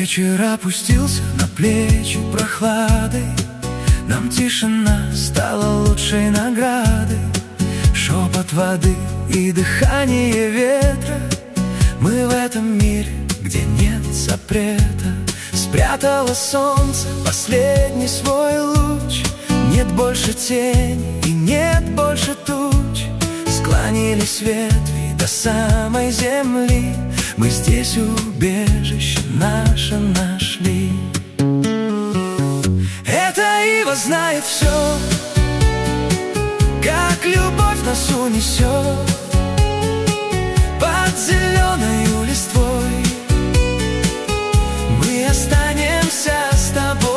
Вечер опустился на плечи прохладой. Нам тишина стала лучшей наградой. Шепот воды и дыхание ветра. Мы в этом мире, где нет запрета. Спрятало солнце последний свой луч. Нет больше тени и нет больше туч. Склонились ветви до самой земли. Мы здесь убежище наше нашли. Эта ива знает все, как любовь нас унесет под зеленою листвой. Мы останемся с тобой.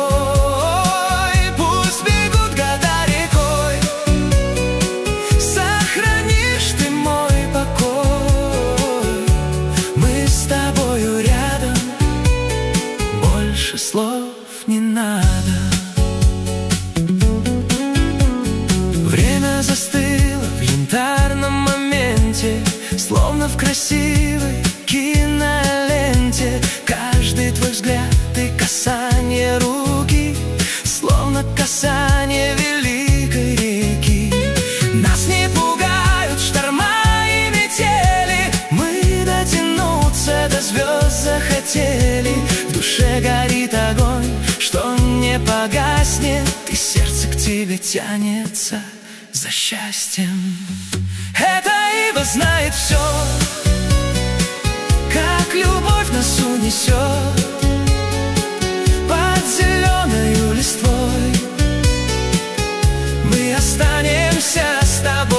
Пусть бегут года рекой. Сохранишь ты мой покой. Мы с тобою рядом. Больше слов не надо. Время застыло в янтарном моменте, словно в красивой киноленте. Каждый твой взгляд и касание руки, словно касание великой реки. Нас не пугают шторма и метели. Мы дотянуться до звезд захотели. В душе горит огонь, что не погаснет, и сердце к тебе тянется за счастьем. Эта ива знает все, как любовь нас унесет под зеленою листвой. Мы останемся с тобой.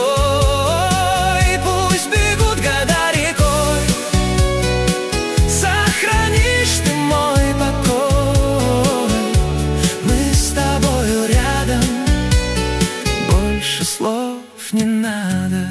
Пусть бегут года рекой. Сохранишь ты мой покой. Мы с тобою рядом. Больше слов не надо.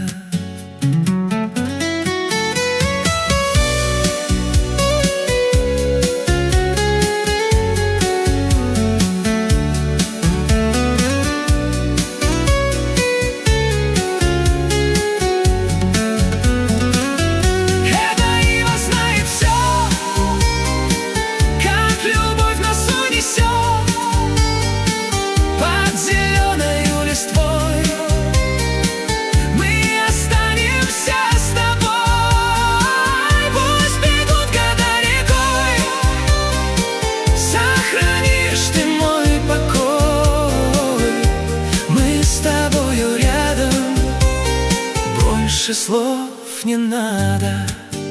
Больше слов не надо.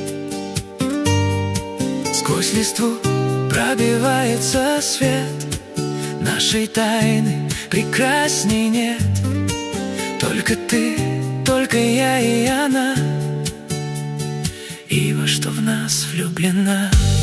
Сквозь листву пробивается свет. Нашей тайны прекрасней нет. Только ты, только я и она, ива, что в нас влюблена.